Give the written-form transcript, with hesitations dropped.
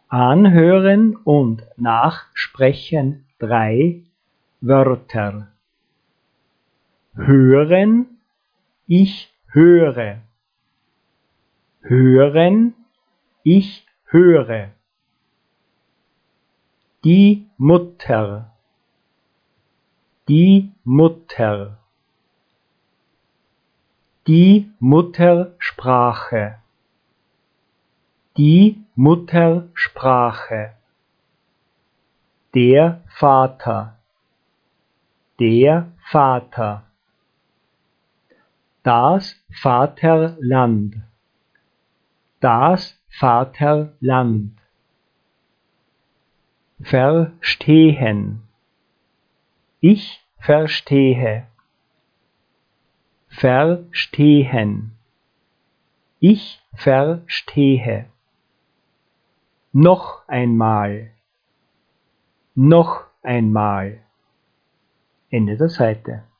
Anhören und nachsprechen 3 Wörter. Hören, ich höre. Hören, ich höre. Die Mutter. Die Mutter. Die Muttersprache. Die Muttersprache. Der Vater. Der Vater. Das Vaterland. Das Vaterland. Verstehen. Ich verstehe. Verstehen. Ich verstehe. Noch einmal. Noch einmal. Ende der Seite.